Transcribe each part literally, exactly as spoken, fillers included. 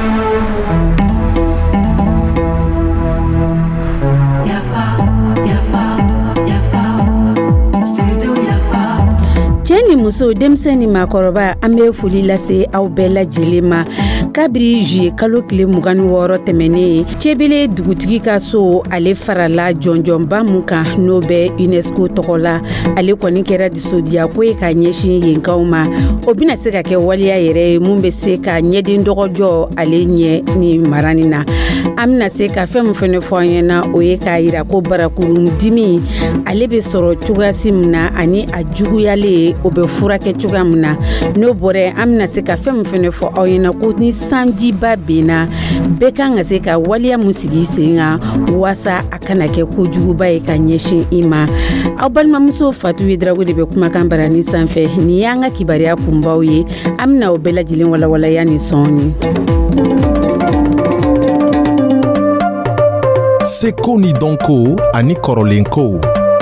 Cɛni muso denmisɛnnin maakɔrɔba an bɛ foli lase aw bɛɛ lajɛlen ma kabiri juye kalo tile mugan ni wɔɔrɔ tɛmɛnen Cebele dugutigi ka so ale farala jɔnjɔnba mun kan n'o bɛ UNESCO tɔgɔ la ale kɔni kɛra dusodiya ko ye ka ɲɛsin yenkaw ma o bɛna se ka kɛ waliya yɛrɛ ye mun bɛ se ka ɲɛden dɔgɔjɔ ale ɲɛ ni mara nin na an bɛna se ka fɛn min fɛnɛ fɔ an ɲɛna o ye k'a yira ko barakurun dimi ale bɛ sɔrɔ cogoyasi min na ani a juguyalen o bɛ furakɛ cogoya min na n'o bɔra an bɛna se ka fɛn min fɛnɛ fɔ aw ɲɛna ko ni sanjiba benna bɛɛ kan ka se ka waliya mun sigi sen kan waasa a kana kɛ kojuguba ye ka ɲɛsin i ma aw balimamuso Fatu Wedrago de bɛ kumakan barani sanfɛ ni y'an ka kibariya kunbaw ye an bɛna o bɛɛ lajɛlen walawalaya ni sɔnni. Seko ni donko ani kɔrɔlenko.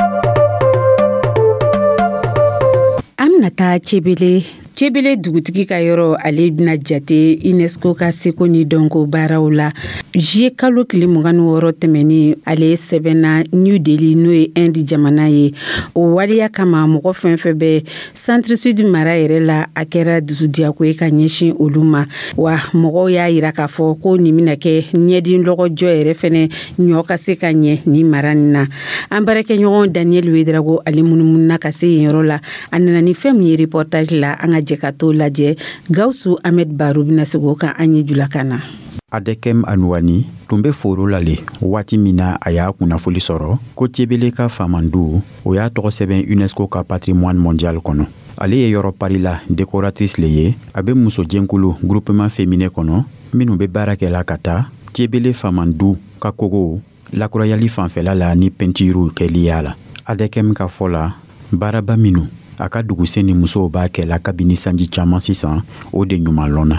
An bɛna taa Cebele Cebele dugutigi ka yɔrɔ ale bɛna jate UNESCO ka seko ni dɔnko baaraw la juye kalo tile mugan ni wɔɔrɔ tɛmɛnen ale sɛbɛnna New Delhi n'o ye Inde jamana ye o waleya kama mɔgɔ fɛn fɛn bɛ Centre Sud mara yɛrɛ la a kɛra dusudiyako ye ka ɲɛsin olu ma wa mɔgɔw y'a yira k'a fɔ ko nin bɛna kɛ ɲɛden lɔgɔjɔ yɛrɛ fɛnɛ ɲɔ ka se ka ɲɛ ni mara nin na an baarakɛɲɔgɔn Daniel Wedrago ale munumununa ka se yen yɔrɔ la a nana ni fɛn min ye reportage la an ka jɛ ka t'o lajɛ Gawusu Ahmed Baro bɛna se k'o kan an ye julakan na. Adekem Anouani tun bɛ foro la le waati min na a y'a kunnafoli sɔrɔ ko Cebele ka famandu o y'a tɔgɔ sɛbɛn UNESCO ka patrimoine mondial kɔnɔ. Ale ye yɔrɔ pari la décoratrice le ye a bɛ muso jɛnkulu groupement féminin kɔnɔ minnu bɛ baara kɛ la ka taa Cebele famandu ka kogo lakurayali fanfɛla la ni peinture kɛliya la. Adekem ka fɔ la baaraba minnu a ka dugusen ni musow b'a kɛ la kabini sanji caman sisan o de ɲuman lɔnna.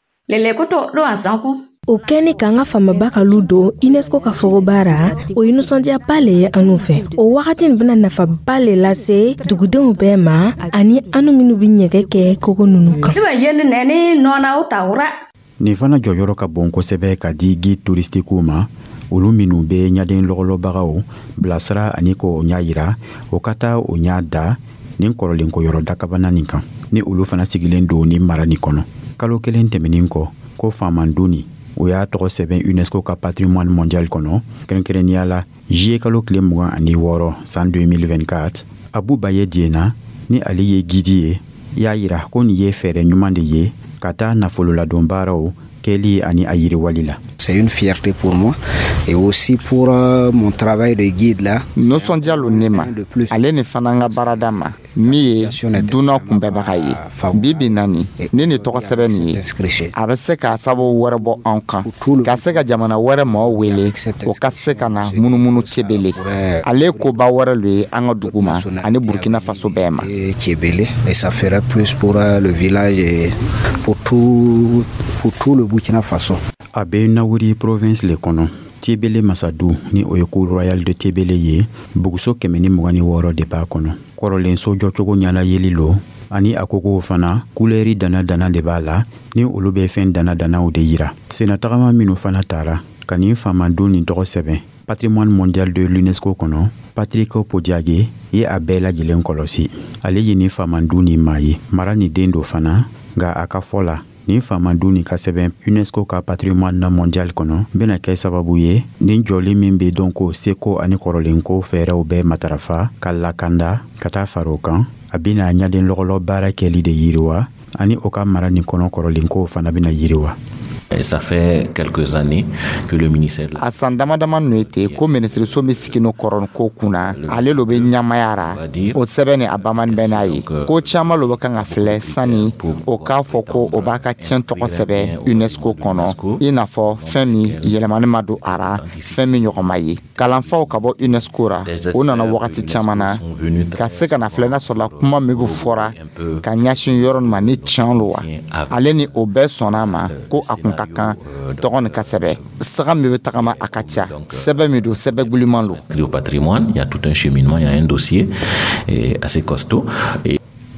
O kɛni k'an ka famaba ka lu don UNESCO ka fogo baara o ye nisɔndiyaba le ye anu fɛ o wagati nin bɛna nafaba le lase dugudenw bɛɛ ma ani anu minnu bi ɲɛgɛ kɛ kogo nunu kan. Nin fana jɔyɔrɔ ka bon kosɛbɛ ka di guide touristiques ma olu minnu bɛ ɲaden lɔgɔlɔbagaw bilasira ani ko ɲa yira o ka taa o ɲa da nin kɔrɔlenko yɔrɔ dakabana nin kan ni olu fana sigilen don ni mara ni kɔnɔ kalo kelen tɛmɛnin kɔ ko famanduni o y'a tɔgɔ sɛbɛn UNESCO ka patrimoine mondial kɔnɔ kɛrɛnkɛrɛnnenya la juye kalo tile mugan ani wɔɔrɔ san deux mille vingt-quatre Abu Baye Diena ni ale ye guide ye y'a yira ko nin ye fɛɛrɛ ɲuman de ye ka taa nafololadon baaraw kɛli ani a yiriwali la. C'est une fierté pour moi et aussi pour euh, mon travail de guide là. Nosɔndiya lo ne ma ale ni fana ka baarada ma min ye duna kunbɛbaga ye bi bi nani ne ni tɔgɔ sɛbɛn nin ye a bɛ se ka sababu wɛrɛ bɔ anw kan ka se ka jamana wɛrɛ maaw wele o ka se ka na munumunu Cebele ale koba wɛrɛ lo ye an ka dugu ma ani Burkina Faso bɛɛ ma. Cebele et ça ferait plus pour euh, le village et pour tout pour tout le Burkina Faso. A bɛ Nawuri province le kɔnɔ Cebele Masadu ni o ye cour royale de Cebele ye buguso kɛmɛ ni mugan ni wɔɔrɔ de b'a kɔnɔ kɔrɔlenso jɔcogo ɲala yeli lo ani a kogow fana kulɛri dana dana de b'a la ni olu bɛ fɛn dana danaw de yira senatagama minnu fana taara ka nin famandu nin tɔgɔ sɛbɛn patrimoine mondial de l'UNESCO kɔnɔ Patrick Podiage ye a bɛɛ lajɛlen kɔlɔsi ale ye nin famandu nin maa ye mara ni den do fana nka a ka fɔ la nin famandu ni ka sɛbɛn UNESCO ka patrimoine mondial kɔnɔ bɛna kɛ sababu ye nin jɔli min bɛ dɔn ko seko ani kɔrɔlenko fɛɛrɛw bɛ matarafa ka lakanda ka taa fara o kan a bɛna ɲaden lɔgɔlɔ baara kɛli de yiriwa ani o ka mara ni kɔnɔ kɔrɔlenko fana bɛna yiriwa. Et ça fait quelques années que le ministère a san dama dama no ete ko ministeriso mi sikino koron ko kuna ale lo be nyamayara o sɛbɛn ni a bamani bɛ n'a ye ko caman lo bɛ kan ka filɛ sani o k'a fɔ ko o b'a ka tiɲɛ tɔgɔ sɛbɛn UNESCO kɔnɔ i n'a fɔ fɛn min yɛlɛmani ma don a ra fɛn min ɲɔgɔn ma ye kalanfaw ka bɔ UNESCO ra o nana wagati caman na ka se ka na filɛ n'a sɔrɔla kuma min bɛ fɔra ka ɲɛsin yɔrɔ nin ma ni tiɲɛ lo wa ale ni o bɛɛ sɔnna a ma ko a kun ka kan tɔgɔ ni ka sɛbɛn saga min bɛ tagama a ka ca sɛbɛn min don sɛbɛn guliman lo. Au patrimoine, il y a tout un cheminement, il y a un dossier assez costaud. Et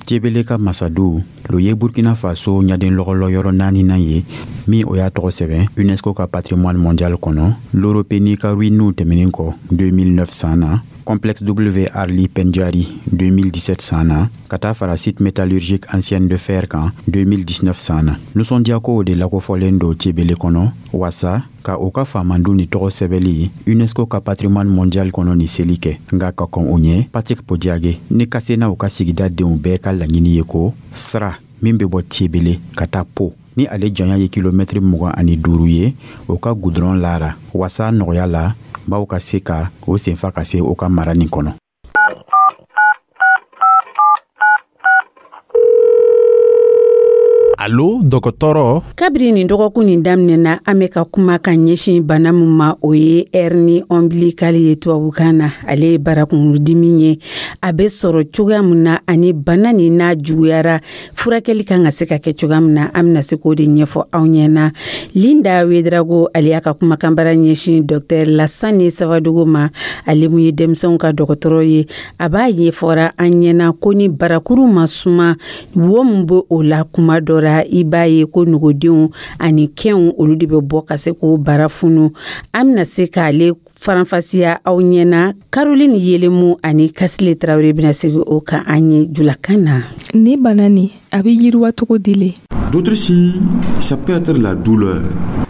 Tiebele ka Masadu lo ye Burkina Faso nyaden logolo yoro nani na ye mi o ya togo sebe UNESCO ka patrimoine mondial kono l'Européeni ka ruinu temenen ko deux mille neuf cents na complexe W Arli Pendjari deux mille dix-sept sana kata fara site métallurgique ancienne de fer kan deux mille dix-neuf sana nous sommes diako de la ko folendo Tiebele kono wasa ka oka famandu ni togo sebeli UNESCO ka patrimoine mondial kono ni selike nga ka kon onye Patrick Podiage ni kasena oka sigida de umbe ka lanyini yeko sra mimbe bo Tiebele kata po ni ale janya ye kilomètre mugan ani duru ye oka goudron lara wasa noya la ba oka seka o senfa ka se oka marani kono. Allo dɔgɔtɔrɔ kabiri nin dɔgɔkun nin daminɛna an bɛ ka kuma ka ɲɛsin bana min ma o ye hernie ombilicale ye tubabukan na ale ye barakunurudimi ye a bɛ sɔrɔ cogoya min na ani bana nin n'a juguyara furakɛli kan ka se ka kɛ cogoya min na an bɛna se k'o de ɲɛfɔ aw ɲɛna Linda Wedrago ale y'a ka kumakan bara ɲɛsin Dr Lassane Savadogo ma ale mun ye denmisɛnw ka dɔgɔtɔrɔ ye a b'a ɲɛfɔra an ɲɛna ko ni barakuru ma suma wo min bɛ o la kuma dɔ i b'a ye ko nugudenw ani kɛnw olu de bɛ bɔ ka se k'o bara funu an bɛna se k'ale faranfasiya aw ɲɛna Caroline Yelemu ani Kasile Traoré bɛna sigi o kan an ye julakan na ni bana ni a bɛ yiriwa cogo di le d'autres signes ça peut être la douleur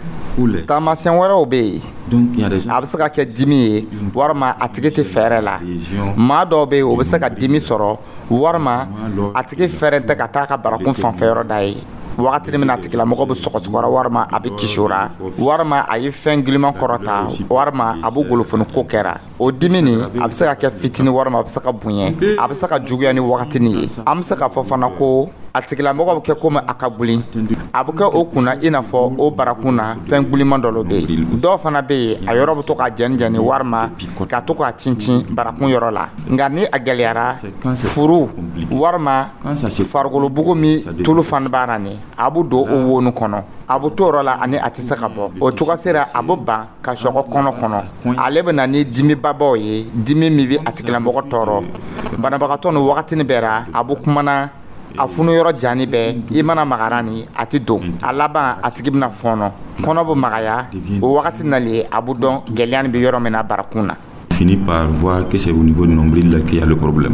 taamasiyɛn wɛrɛw bɛ yen a bɛ se ka kɛ dimi ye warima a tigi tɛ fɛɛrɛ la maa dɔw bɛ yen o bɛ se ka dimi sɔrɔ warima a tigi fɛɛrɛ tɛ ka taa ka barakun fanfɛyɔrɔ da ye wagati min na a tigilamɔgɔ bɛ sɔgɔsɔgɔra warima a bɛ kisi o la warima a ye fɛn giliman kɔrɔta warima a bɛ golofoni ko kɛra o dimi nin a bɛ se ka kɛ fitini warima a bɛ se ka bonya a bɛ se ka juguya ni wagati nin ye an bɛ se ka fɔ fana ko a tigilamɔgɔ bɛ kɛ komi a ka buli a bɛ kɛ o kunna i n'a fɔ o barakun na fɛn giliman dɔ bɛ yen dɔw fana bɛ yen a yɔrɔ bɛ to ka jɛni jɛni warima ka to k'a cincin barakun yɔrɔ la nka ni a gɛlɛyara furu warima farikolo bugu min tulu fana b'a la nin a bɛ don o wonu kɔnɔ a bɛ to yɔrɔ la ani a tɛ se ka bɔ o cogo sera a bɛ ban ka sɔgɔ kɔnɔ kɔnɔ ale bɛ na ni dimi babaw ye dimi min bɛ a tigilamɔgɔ tɔɔrɔ banabagatɔ ni wagati ni bɛra a bɛ kumana a funu yɔrɔ jani bɛɛ i mana magara ni a tɛ don a laban a tigi bɛna fɔɔnɔ kɔnɔ bɛ magaya o wagati nali a bɛ dɔn gɛlɛya nin bɛ yɔrɔ min na barakun na. Fini par voir que c'est au niveau du nombril là qu'il y a le problème.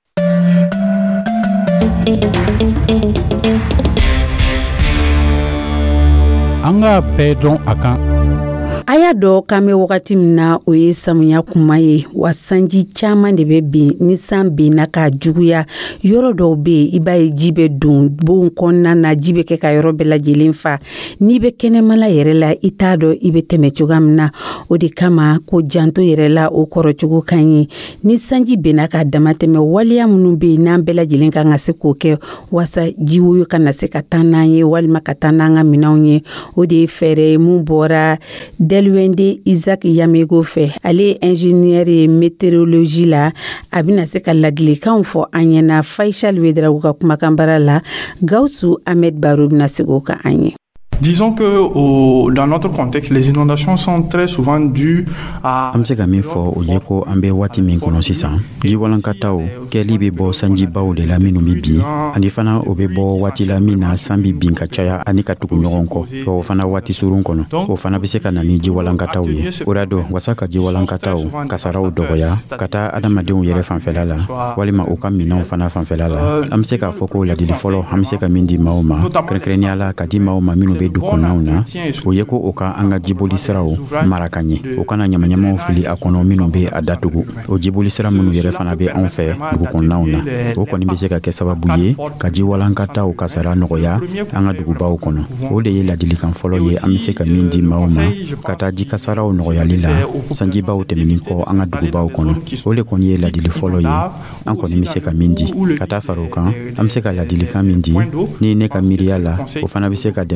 An ka bɛɛ dɔn a kan a y'a dɔn k'an bɛ wagati min na o ye samiya kuma ye wa sanji caman de bɛ bin ni san binna k'a juguya yɔrɔ dɔw bɛ yen i b'a ye ji bɛ don bon kɔnɔna na ji bɛ kɛ ka yɔrɔ bɛɛ lajɛlen fa n'i bɛ kɛnɛmala yɛrɛ la i t'a dɔn i bɛ tɛmɛ cogoya min na o de kama ko janto yɛrɛ la o kɔrɔcogo ka ɲi ni sanji binna k'a dama tɛmɛ waleya minnu bɛ yen n'an bɛɛ lajɛlen kan ka se k'o kɛ wasa ji woyo kana se ka taa n'an ye walima ka taa n'an ka minɛnw ye o de ye fɛɛrɛ ye mun bɔra Delwende Isaac Yamego fɛ ale ye ingénieur ye météorologie la a bɛna se ka ladilikanw fɔ an ɲɛna Faisal Wedrago ka kumakan bara la Gawusu Ahmed Baro bɛna se k'o kan an ye. Disons que au, dans notre contexte, les inondations sont très souvent dues à... Am se ka min fɔ o ye ko an bɛ waati min kɔnɔ sisan jiwalankataw kɛli bɛ bɔ sanjibaw de la minnu bɛ bin ani fana o bɛ bɔ waati la min na san bɛ bin ka caya ani ka tugu ɲɔgɔn kɔ o fana waati surun kɔnɔ o fana bɛ se ka na ni jiwalankataw ye o la don wasa ka jiwalankataw kasaraw dɔgɔya ka taa adamadenw yɛrɛ fanfɛla la walima u ka minɛnw fana fanfɛla la an bɛ se k'a fɔ ko ladili fɔlɔ an bɛ se ka min di maaw ma kɛrɛnkɛrɛnnenya la ka di maaw ma minnu bɛ du kɔnɔnaw na o ye ko o ka an ka jiboli siraw mara ka ɲɛ o kana ɲamaɲamaw fili a kɔnɔ minnu bɛ a datugu o jiboli sira minnu yɛrɛ fana bɛ anw fɛ dugu kɔnɔnaw na o kɔni bɛ se ka kɛ sababu ye ka jiwalankataw kasara nɔgɔya an ka dugubaw kɔnɔ o de ye ladilikan fɔlɔ ye an bɛ se ka min di maaw ma ka taa jikasaraw nɔgɔyali la sanjibaw tɛmɛnin kɔ an ka dugubaw kɔnɔ o de kɔni ye ladili fɔlɔ ye an kɔni bɛ se ka min di ka taa fara o kan an bɛ se ka ladilikan min di ni ne ka miiriya la o fana bɛ se ka dɛmɛ lase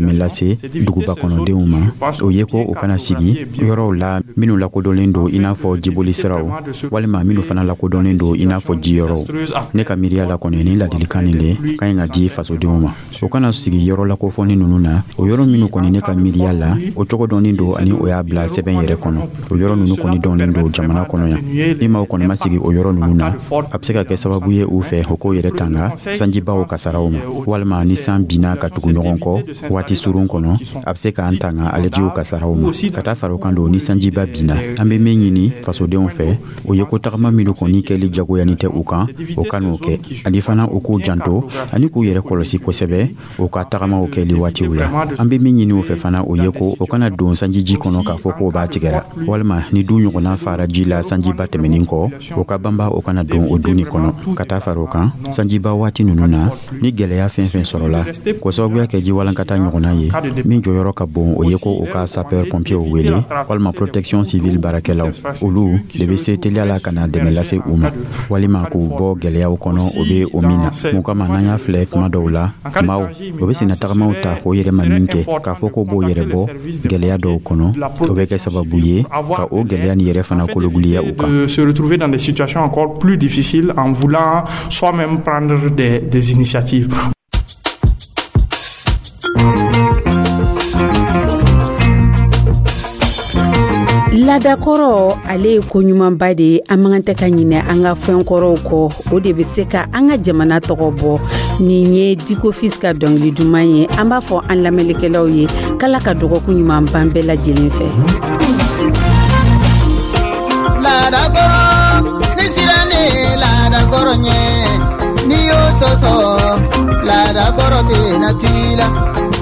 lase duguba kɔnɔdenw ma o ye ko o kana sigi yɔrɔw la minnu lakodɔnlen don i n'a fɔ jiboli siraw walima minnu fana lakodɔnlen don i n'a fɔ jiyɔrɔw ne ka miiriya la kɔni ni ladilikan nin le ka ɲi ka di fasodenw ma o kana sigi yɔrɔ lakofɔni ninnu na o yɔrɔ minnu kɔni ne ka miiriya la o cogo dɔnnen don ani o y'a bila sɛbɛn yɛrɛ kɔnɔ o yɔrɔ ninnu kɔni dɔnnen don jamana kɔnɔ yan ni maaw kɔni ma sigi o yɔrɔ ninnu na a bɛ se ka kɛ sababu ye u fɛ o ko yɛrɛ tanga sanjibaw kasaraw ma walima ni san binna ka tugu ɲɔgɔn kɔ waati surun kɔnɔ a bɛ se k'an tanga alejiw kasaraw ma ka taa fara o kan don ni sanjiba binna an bɛ min ɲini fasodenw fɛ o ye ko tagama minnu kɔni kɛli jagoyani tɛ u kan o ka n'o kɛ ani fana u k'u janto ani k'u yɛrɛ kɔlɔsi kosɛbɛ o ka tagamaw kɛli waatiw la an bɛ min ɲini o fɛ fana o ye ko o kana don sanjiji kɔnɔ k'a fɔ k'o b'a tigɛra walima ni du ɲɔgɔnna fara ji la sanjiba tɛmɛnin kɔ o ka banba o kana don o du nin kɔnɔ ka taa fara o kan sanjiba waati ninnu na ni gwɛlɛya fɛn fɛn sɔrɔla k'o sababuya kɛ ji walankata ɲɔgɔnna ye min jɔyɔrɔ ka bon o ye ko o ka sapeur pompier wele walima protection civile baarakɛlaw olu de bɛ se teliya la ka na dɛmɛ lase u ma walima k'u bɔ gwɛlɛyaw kɔnɔ o bɛ o min na mun kama n'an y'a filɛ kuma dɔw la maaw o bɛ senna tagamaw ta o yɛrɛ ma min kɛ k'a fɔ ko b'o yɛrɛ bɔ gwɛlɛya dɔw kɔnɔ o bɛ kɛ sababu ye ka o gwɛlɛya ni yɛrɛ fana kologuliya u kan. Se retrouver dans des situations encore plus difficiles en voulant soi-même prendre des, des initiatives. Ladakɔrɔ ale ye ko ɲumanba de ye an man tɛ ka ɲinɛ an ka fɛnkɔrɔw kɔ o de bɛ se ka an ka jamana tɔgɔ bɔ nin ye Diko Fils ka dɔnkili duman ye an b'a fɔ an lamɛnnikɛlaw ye k'Ala ka dɔgɔkun ɲuman ban bɛɛ lajɛlen fɛ. Ladakɔrɔ ni sirani ladakɔrɔ ɲɛ ni y'o sɔsɔ ladakɔrɔ tɛ na t'i la.